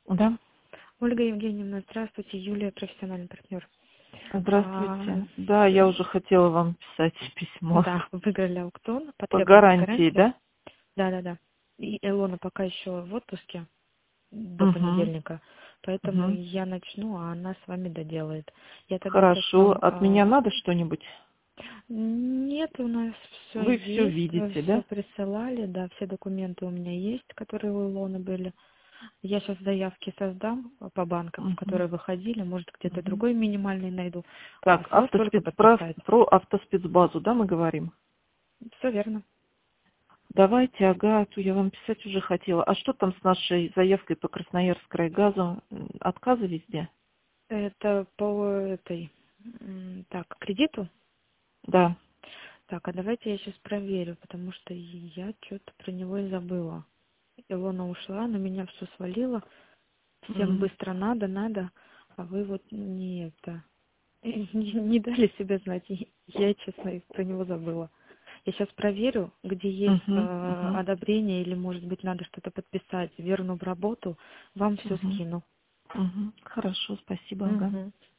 Да, Ольга Евгеньевна, здравствуйте. Юлия, профессиональный партнер. А, здравствуйте. Да, я уже хотела вам писать письмо. да, выиграли аукцион по По требованию гарантии, гарантии. да? Да. И Илона пока еще в отпуске до Угу. понедельника, поэтому Угу. я начну, а она с вами доделает. Я тогда сейчас Хорошо. вам... От меня надо что-нибудь? Нет, у нас все Вы все есть, вы видите, все да? присылали, да, все документы у меня есть, которые у Илоны были. Я сейчас заявки создам по банкам, в Угу. которые выходили, может где-то Угу. другой минимальный найду. Так, Осталось только про подписать. автоспецбазу, да, мы говорим? Все верно. Давайте, ага, то я вам писать уже хотела. А что там с нашей заявкой по Красноярск-Крайгазу? Отказы везде? Это по этой, так, кредиту. Да. Так, а давайте я сейчас проверю, потому что я что-то про него и забыла. Илона ушла, на меня все свалило. Всем М. быстро надо, а вы вот не это, не дали себе знать. И я, честно, про него забыла. Я сейчас проверю, где есть Мгм. Мгм. одобрение или, может быть, надо что-то подписать, верну в работу, вам все Мгм. скину. Мгм. Хорошо, спасибо, ага. Мгм.